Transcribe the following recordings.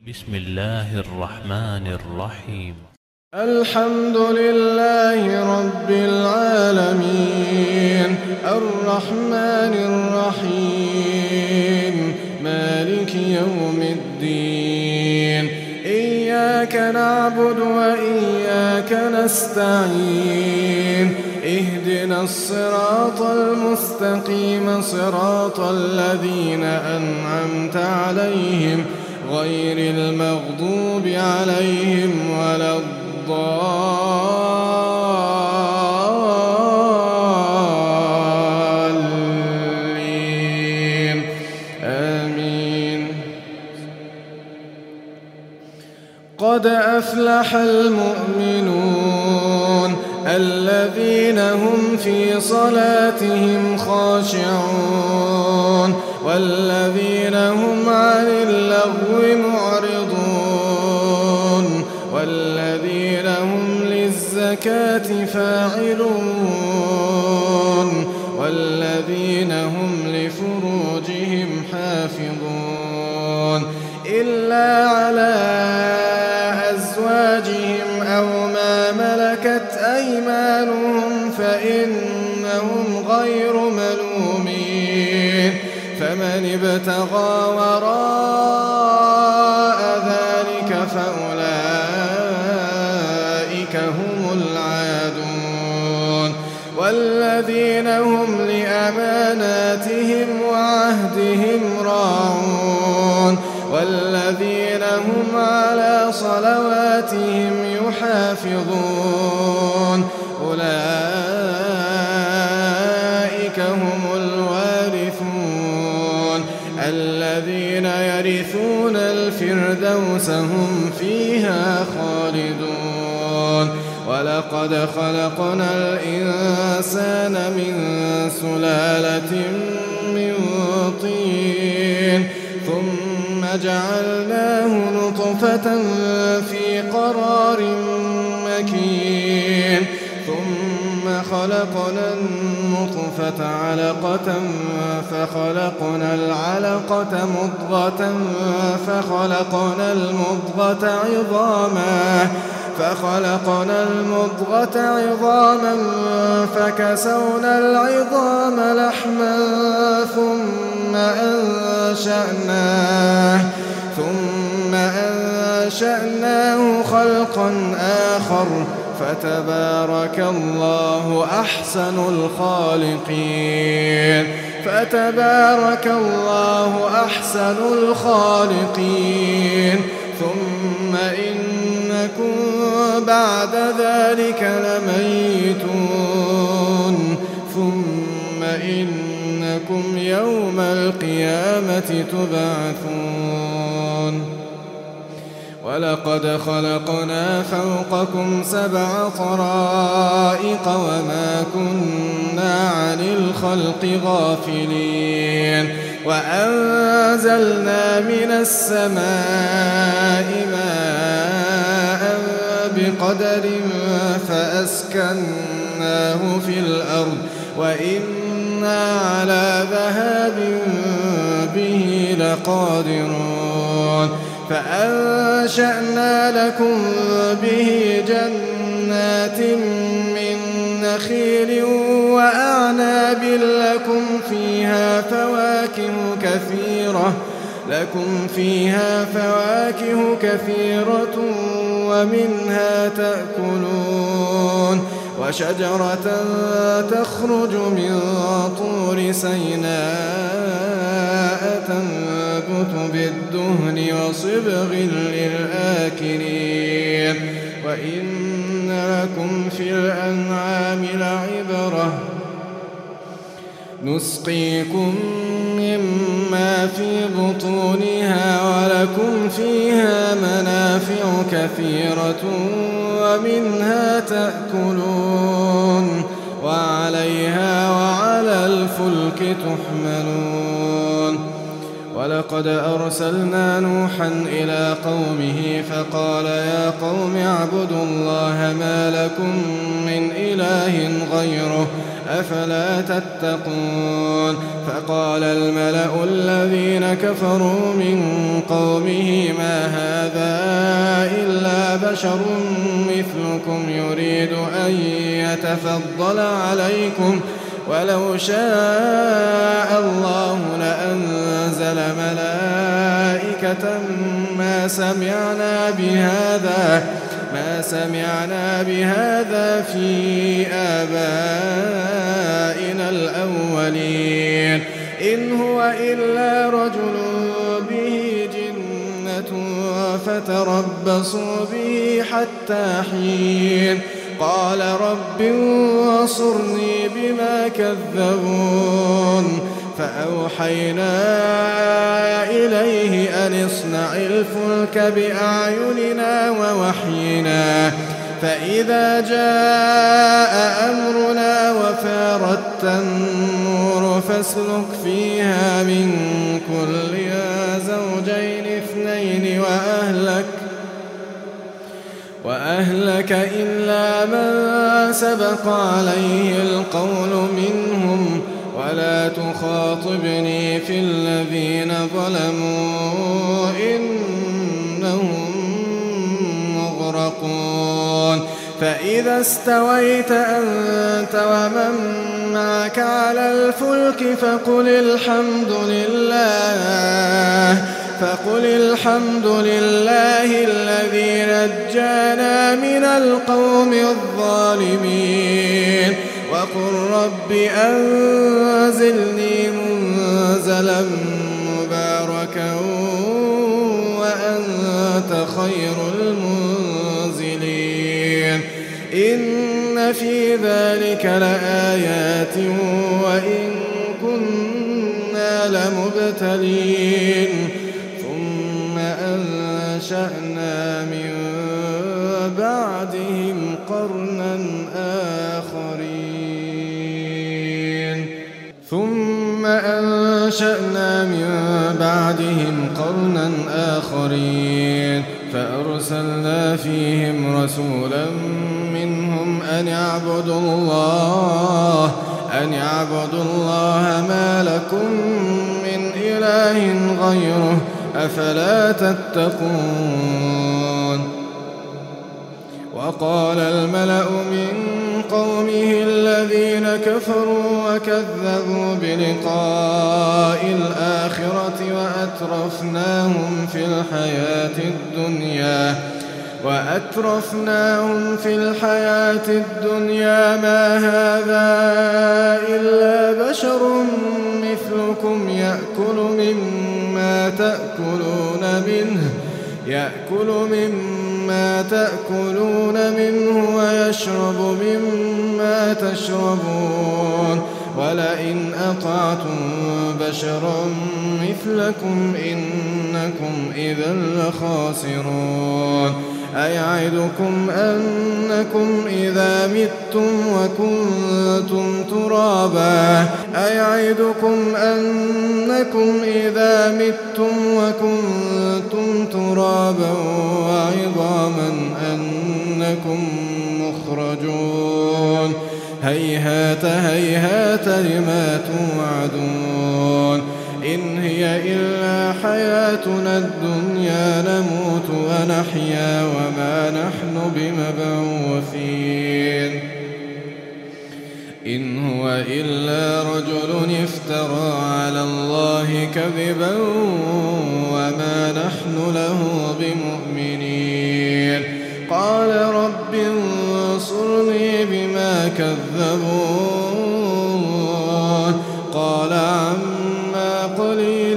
بسم الله الرحمن الرحيم. الحمد لله رب العالمين الرحمن الرحيم مالك يوم الدين إياك نعبد وإياك نستعين اهدنا الصراط المستقيم صراط الذين أنعمت عليهم غير المغضوب عليهم ولا الضالين آمين. قد أفلح المؤمنون الذين هم في صلاتهم خاشعون والذين هم عن اللغو معرضون والذين هم للزكاة فاعلون والذين هم لفروجهم حافظون إلا على أزواجهم أو ما ملكت أيمانهم فإنهم غير ملومين فمن ابتغى وراء ذلك فأولئك هم العادون والذين هم لأماناتهم وعهدهم راعون والذين هم على صلواتهم يحافظون أولئك هم الوارثون الذين يرثون الفردوس هم فيها خالدون. ولقد خلقنا الإنسان من سلالة من طين ثم جعلناه نطفة في قرار مكين ثم خلقنا النطفة علقة فخلقنا العلقة مضغة فخلقنا المضغة عظاما فكسونا العظام لحما ثم أنشأناه خلقا آخر فتبارك الله أحسن الخالقين. ثم إنكم بعد ذلك لميتون ثم إنكم يوم القيامة تبعثون. ولقد خلقنا فوقكم 7 طرائق وما كنا عن الخلق غافلين وأنزلنا من السماء ماء بقدر فأسكناه في الأرض وإنا على ذهاب به لقادرون. فأنشأنا لكم به جنات من نخيل وأعناب لكم فيها فواكه كثيرة ومنها تأكلون وشجرة تخرج من طور سيناء تنبت بالدهن وصبغ للآكلين وإن لكم في الأنعام لعبرة نسقيكم مما في بطونها ولكم فيها منافع كثيرة ومنها تأكلون وعليها وعلى الفلك تحملون. ولقد أرسلنا نوحا إلى قومه فقال يا قوم اعبدوا الله ما لكم من إله غيره أفلا تتقون. فقال الملأ الذين كفروا من قومه ما هذا إلا بشر مثلكم يريد أن يتفضل عليكم ولو شاء الله لأنزل ملائكة ما سمعنا بهذا في آبائنا الأولين إن هو إلا رجل به جنة فتربصوا به حتى حين قال رب انصرني بما كذبون فأوحينا إليه أن اصنع الفلك بأعيننا ووحينا فإذا جاء أمرنا وفارت النور فاسلك فيها من كل زوجين اثنين وأهلك إلا من سبق عليه القول منهم ولا تخاطبني في الذين ظلموا إنهم مغرقون فإذا استويت أنت ومن معك على الفلك فقل الحمد لله الذي نجانا من القوم الظالمين وقل رب أنزلني منزلا مباركا وأنت خير المنزلين إن في ذلك لآيات وإن كنا لمبتلين ثم أنشأنا من بعدهم قرنا آخرين فأرسلنا فيهم رسولا منهم أن يعبدوا الله ما لكم من إله غيره أفلا تتقون وقال الملأ من قومه الذين كفروا وكذبوا بلقاء الآخرة وأترفناهم في الحياة الدنيا ما هذا إلا بشر مثلكم يأكل مما تأكلون منه ويشرب مما تشربون ولئن أطعتم بشرا مثلكم إنكم إذا لخاسرون أيعدكم أنكم إذا متم وكنتم ترابا وعظاما أنكم مخرجون هيهات لما توعدون إن هي إلا حياتنا الدنيا نموت ونحيا وما نحن بمبعوثين إن هو إلا رجل افترى على الله كذبا وما نحن له بمؤمنين قال رب انصرني بما كذبون قال عما قليل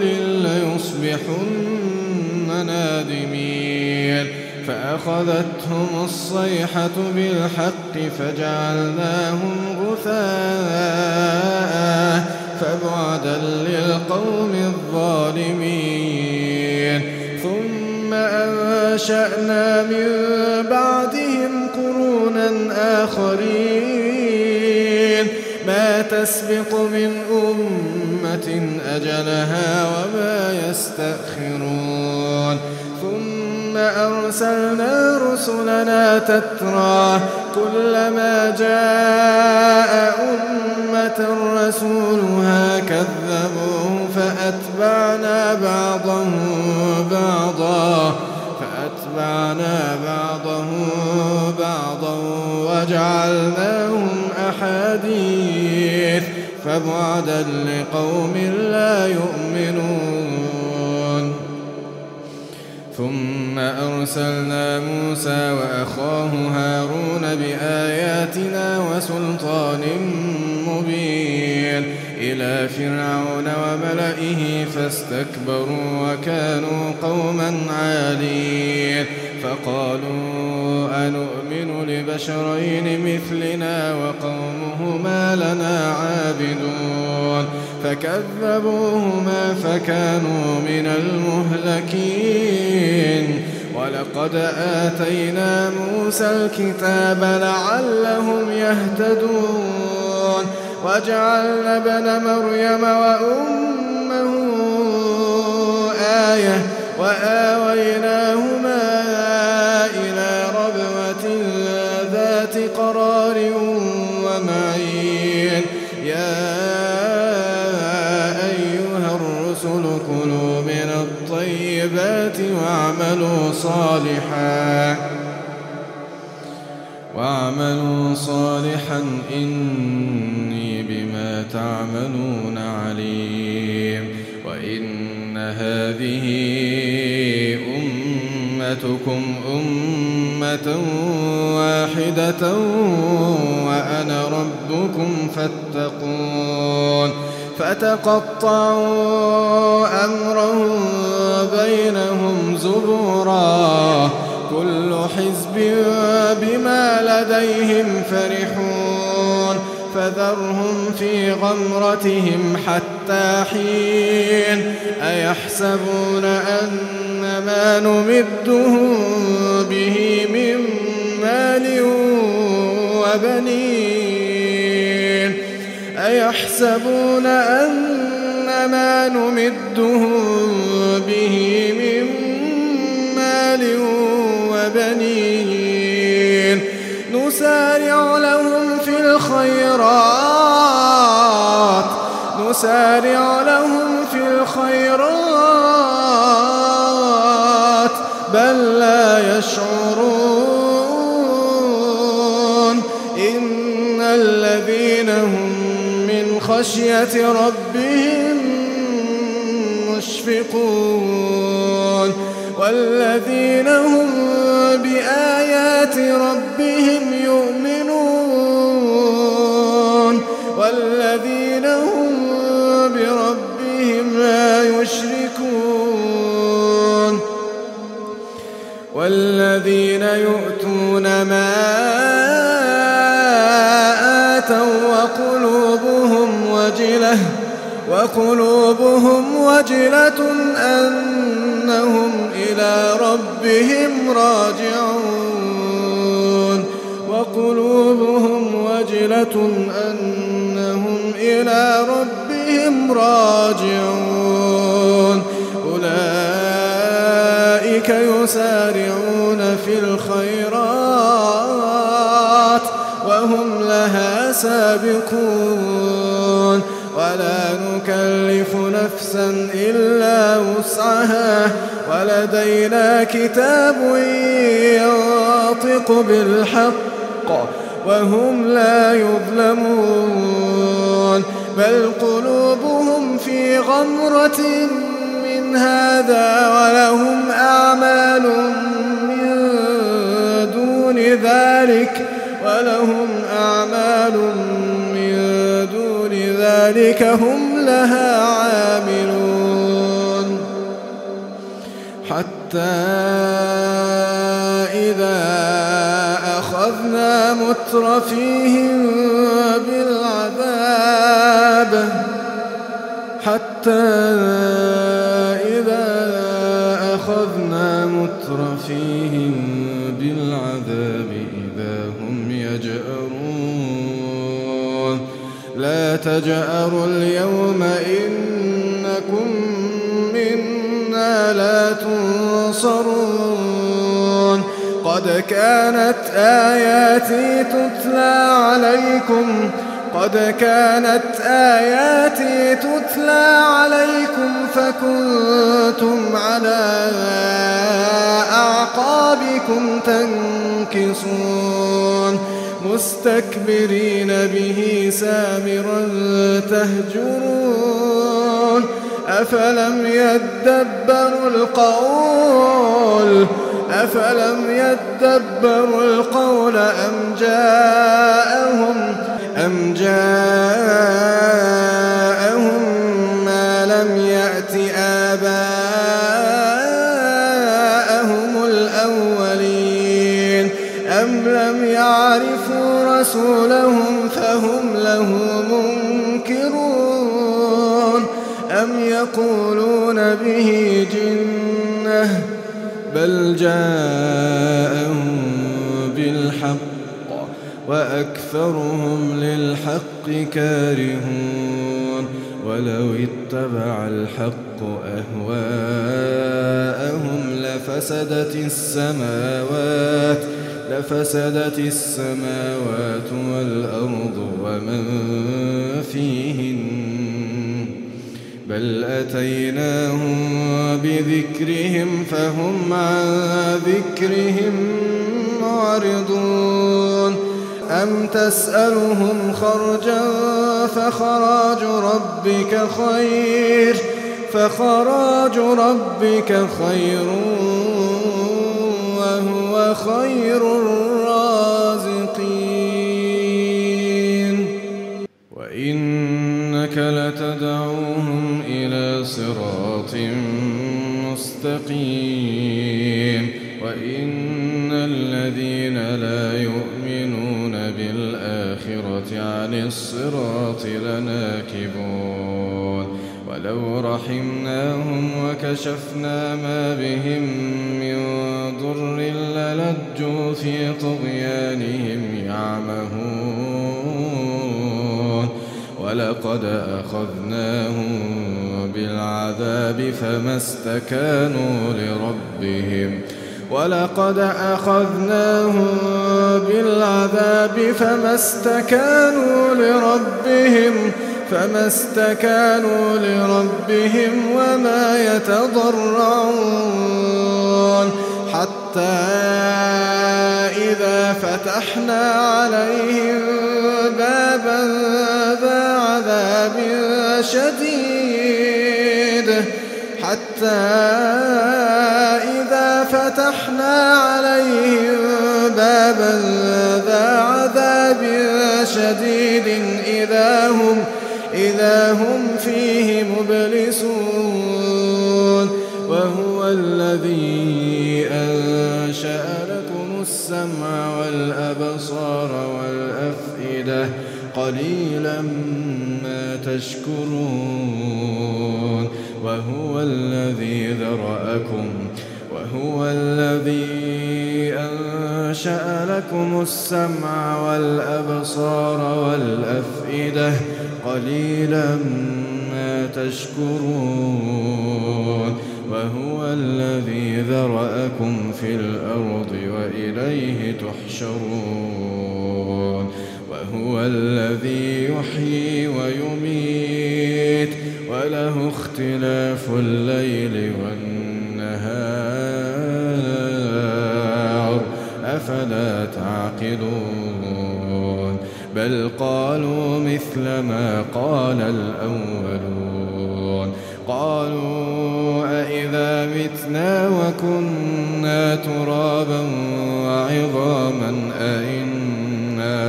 ليصبحن نادمين فأخذتهم الصيحة بالحق فجعلناهم غثاء فبعدا للقوم الظالمين ثم أنشأنا من بعدهم قرونا آخرين ما تسبق من أمة أجلها وما يستأخرون ثم أرسلنا رسلنا تترى كلما جاء أمة رسولها كذبوه فأتبعنا بعضهم بعضا وأتبعنا بعضهم بعضا وجعلناهم أحاديث فبعدا لقوم لا يؤمنون. ثم أرسلنا موسى وأخاه هارون بآياتنا وسلطان مبين إلى فرعون وملئه فاستكبروا وكانوا قوما عالين فقالوا أنؤمن لبشرين مثلنا وقومهما لنا عابدون فكذبوهما فكانوا من المهلكين. ولقد آتينا موسى الكتاب لعلهم يهتدون وجعلنا ابن مريم وأمه آية وآويناهما إلى ربوة ذات قرار ومعين. يا أيها الرسل كلوا من الطيبات واعملوا صالحا إني بما تعملون عليم. وإن هذه أمتكم أمة واحدة وأنا ربكم فاتقون. فتقطعوا أمرهم بينهم زبرا كل حزب بما لديهم فرحون فذرهم في غمرتهم حتى حين. أيحسبون أن ما نمدهم به من مال وبنين أيحسبون أن ما نمدهم به من مال وبنين نسارع لهم في الخيرات بل لا يشعرون. إن الذين هم من خشية ربهم مشفقون والذين هم بآيات ربهم يؤمنون والذين هم بربهم لا يشركون. والذين يؤتون ما آتوا وقلوبهم وجلة أنهم إلى ربهم راجعون أولئك يسارعون في الخيرات وهم لها سابقون. ولا نكلف نفسا إلا وسعها ولدينا كتاب ينطق بالحق وهم لا يظلمون. بل قلوبهم في غمرة من هذا ولهم أعمال من دون ذلك هم لها عاملون. حتى إذا أخذنا مترفيهم بالعذاب إذا هم يجأرون. لا تجأروا اليوم إنكم منا لا تنصرون. قد كانت آياتي تتلى عليكم فكنتم على أعقابكم أعقابكم تنكصون مستكبرين به سامرا تهجرون أفلم يدبروا القول أم جاءهم ما لم يأت آباءهم الأولين أم لم يعرفوا رسولهم فهم له منكرون أم يقولون به جنة بل جاءهم بالحق وأكثرهم للحق كارهون ولو اتبع الحق أهواءهم لفسدت السماوات والأرض ومن فيهن بل أتيناهم بذكرهم فهم عن ذكرهم معرضون أم تسألهم خرجا فخراج ربك خير وهو خير الرازقين وإنك لتدعوهم إلى صراط مستقيم وإن الذين لا يؤمنون بالآخرة عن الصراط لناكبون ولو رحمناهم وكشفنا ما بهم من ضر للجوا في طغيانهم يعمهون ولقد أخذناهم بالعذاب فما استكانوا لربهم وما يتضرعون حتى إذا فتحنا عليهم بابا ذا عذاب شديد إذا هم فيه مبلسون وهو الذي أنشأ لكم السمع والأبصار والأفئدة قليلا ما تشكرون وهو الذي أنشأ لكم السمع والأبصار والأفئدة قليلا ما تشكرون وهو الذي ذرأكم في الأرض وإليه تحشرون وهو الذي يحيي ويميت وله اختلاف الليل والنهار أفلا تعقلون بل قالوا مثل ما قال الأولون قالوا أإذا متنا وكنا ترابا وعظاما أإنا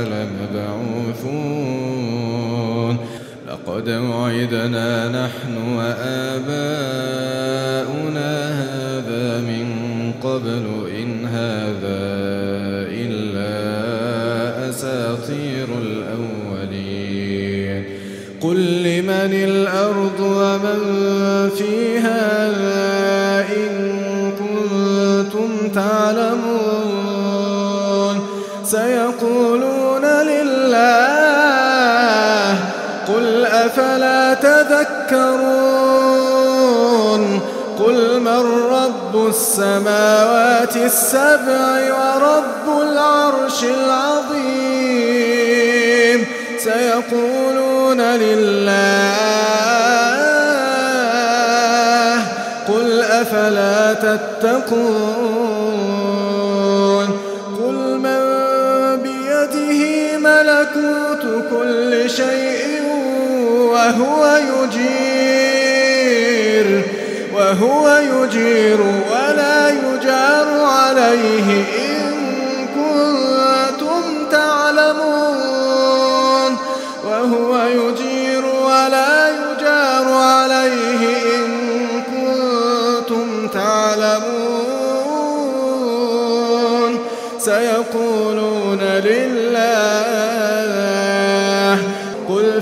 لمبعوثون لقد وعدنا نحن وآباؤنا هذا من قبل إن هذا إلا أساطير الأولين قل لمن الأرض ومن فيها إن كنتم تعلمون سيقولون لله قل أفلا تذكرون قل من رب السماوات السبع ورب العرش العظيم سيقولون لله قل أفلا تتقون ملكوت كل شيء وهو يجير ولا يجار عليه إن كنتم تعلمون وهو يجير ولا يجار عليه إن كنتم تعلمون سيقولون لله قل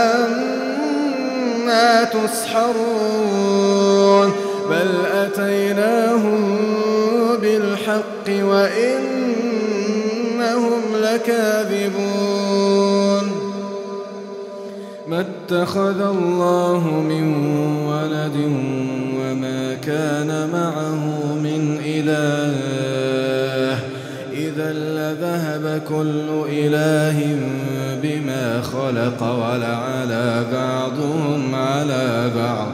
فأنا تسحرون بل أتيناهم بالحق وإنهم لكاذبون ما اتخذ الله من ولد وما كان معه من إله إذا لذهب كل إله بما خلق ولعلى بعضهم على بعض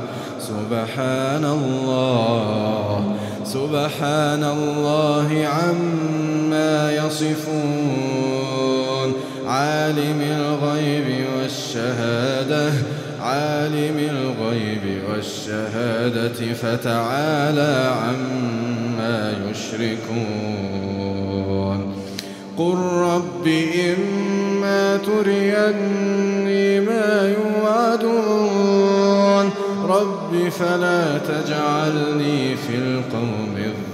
سبحان الله عما يصفون عالم الغيب والشهادة فتعالى عما يشركون قل رب إما تريني ما يوعدون رب فلا تجعلني في القوم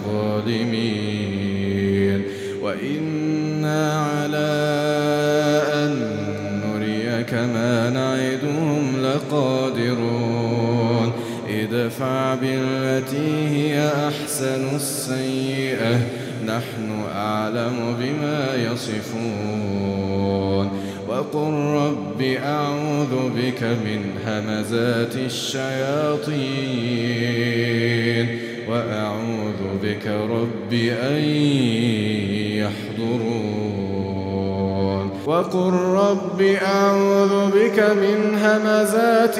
الظالمين وإنا على أن نريك ما نعدهم لقادرون ادفع بالتي هي أحسن السيئة نحن أعلم بما يصفون وقل رب أعوذ بك من همزات الشياطين وأعوذ بك رب أن يحضرون وقل رب أعوذ بك من همزات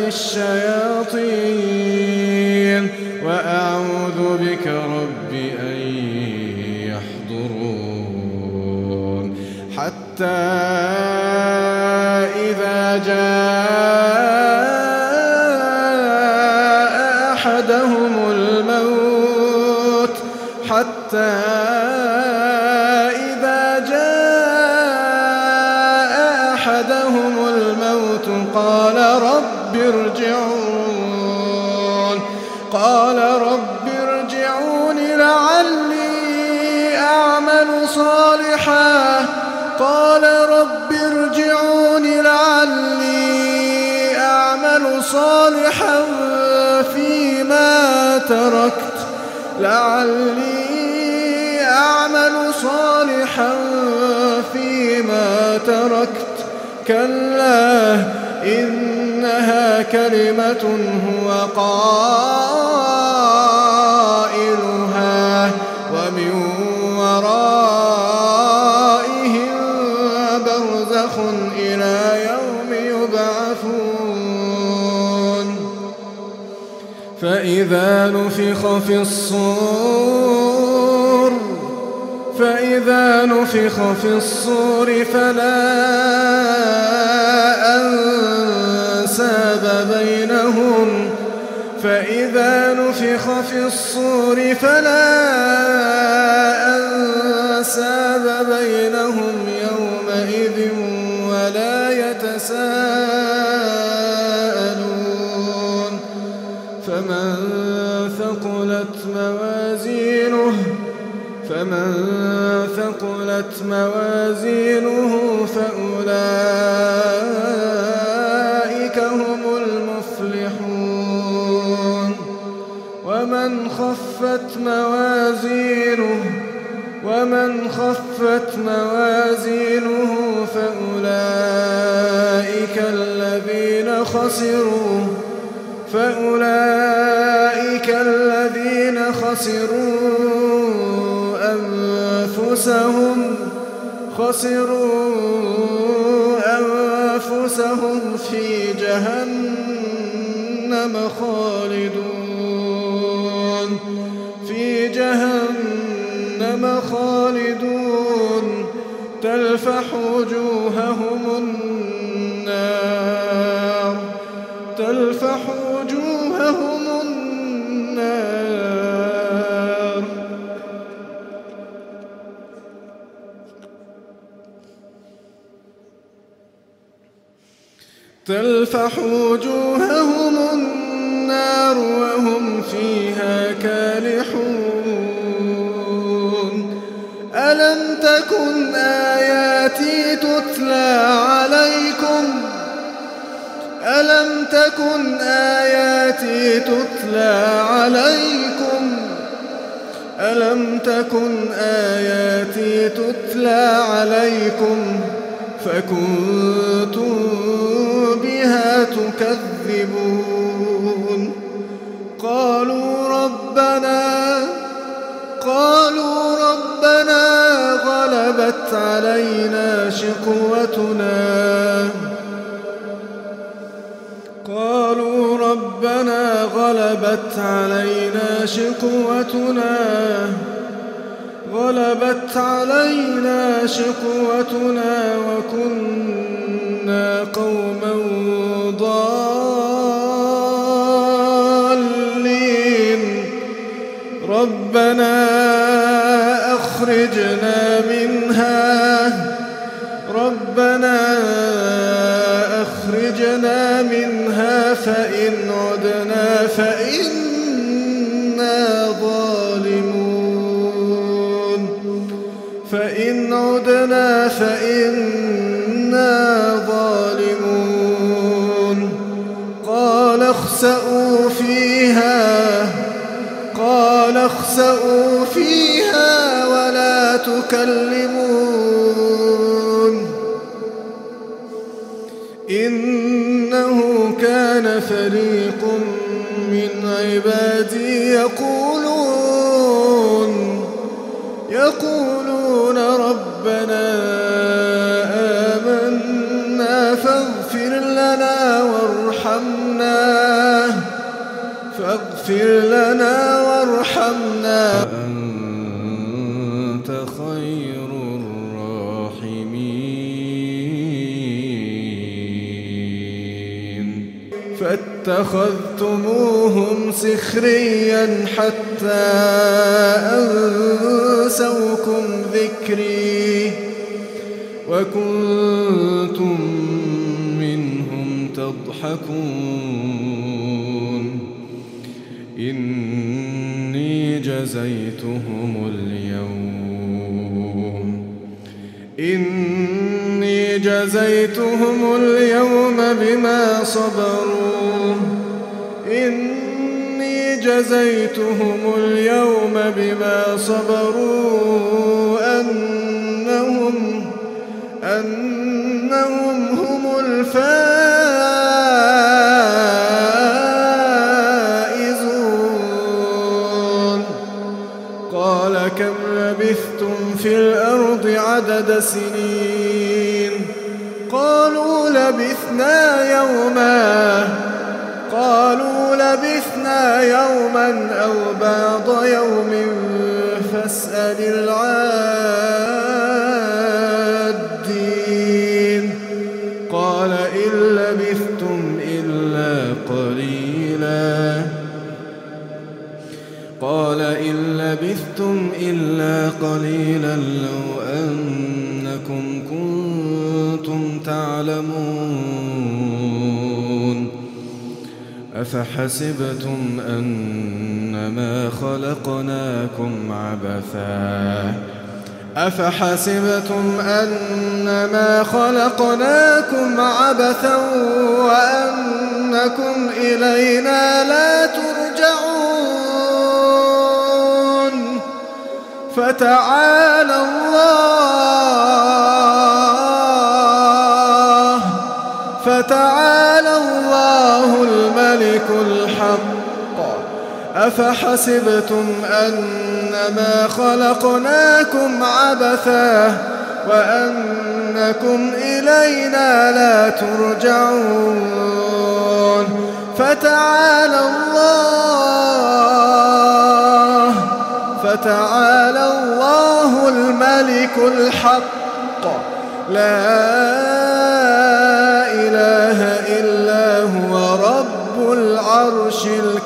الشياطين وأعوذ بك رب أن يحضرون حتى إذا جاء أحدهم الموت قال رب ارجعون لعلي أعمل صالحا فيما تركت كلا إنها كلمة هو قائلها ومن ورائهم برزخ إلى يوم يبعثون فإذا نفخ في الصور فلا أنساب بينهم يومئذ ولا يتساءلون فمن ثقلت موازينه فأولئك هم المفلحون ومن خفت موازينه فأولئك الذين خسروا أنفسهم في جهنم خالدون تلفح وجوههم النار تلفح وجوههم النار تلفح وجوههم النار وهم فيها كالحون ألم تكن آياتي تتلى عليكم ألم تكن آياتي تتلى عليكم ألم تكن آياتي تتلى عليكم فكنتم بها تكذبون قالوا ربنا غلبت علينا شقوتنا وكنا قوما ضالين ربنا أخرجنا منها فإن عدنا فإنا ظالمون قال اخسئوا فيها ولا تكلمون إنه كان فريق من عبادي يقولون ربنا آمنا فاغفر لنا وارحمنا وأنت خير الراحمين فاتخذتموهم سخريا حتى أنسوكم ذكري وكنتم منهم تضحكون إني جزيتهم اليوم بما صبروا أنهم هم الفائزون قال كم لبثتم في الأرض عدد سنين قالوا لبثنا يوما أو بعض يوم فاسأل العادين قال إن لبثتم إلا قليلا لو أنكم كنتم تعلمون أفحسبتم أنما خلقناكم عبثا وأنكم إلينا لا ترجعون فتعالى الله الملك الحق أفحسبتم أنما خلقناكم عبثا وأنكم إلينا لا ترجعون فتعالى الله الملك الحق الحق لا إله إلا هو رب العرش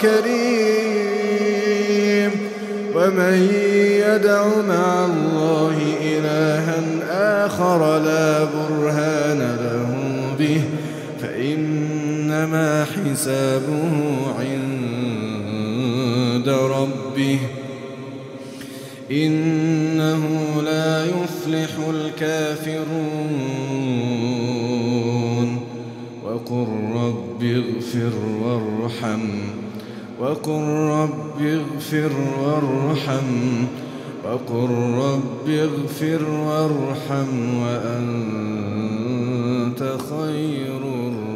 الكريم ومن يدع مع الله إلها آخر لا برهان له به فإنما حسابه عند ربه إنه لا يفلح الكافرون وقل رب اغفر وارحم وقل رب اغفر وارحم وأنت خير الراحمين.